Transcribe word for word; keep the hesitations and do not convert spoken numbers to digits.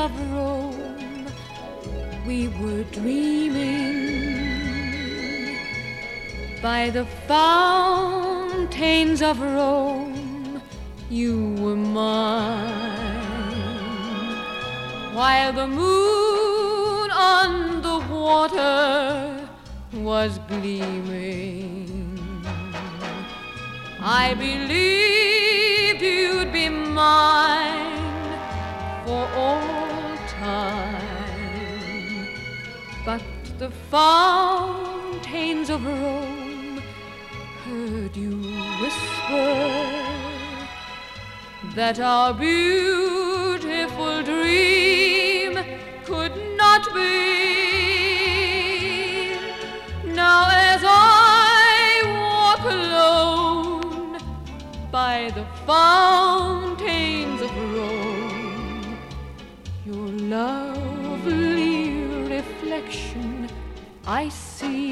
of Rome, we were dreaming. By the fountains of Rome, you were mine, while the moon on the water was gleaming. I believed you'd be mine for all time, but the fountains of Rome heard you whisper that our beautiful dream could not be. Now as I walk alone by the fountains of Rome, your lovely reflection I see.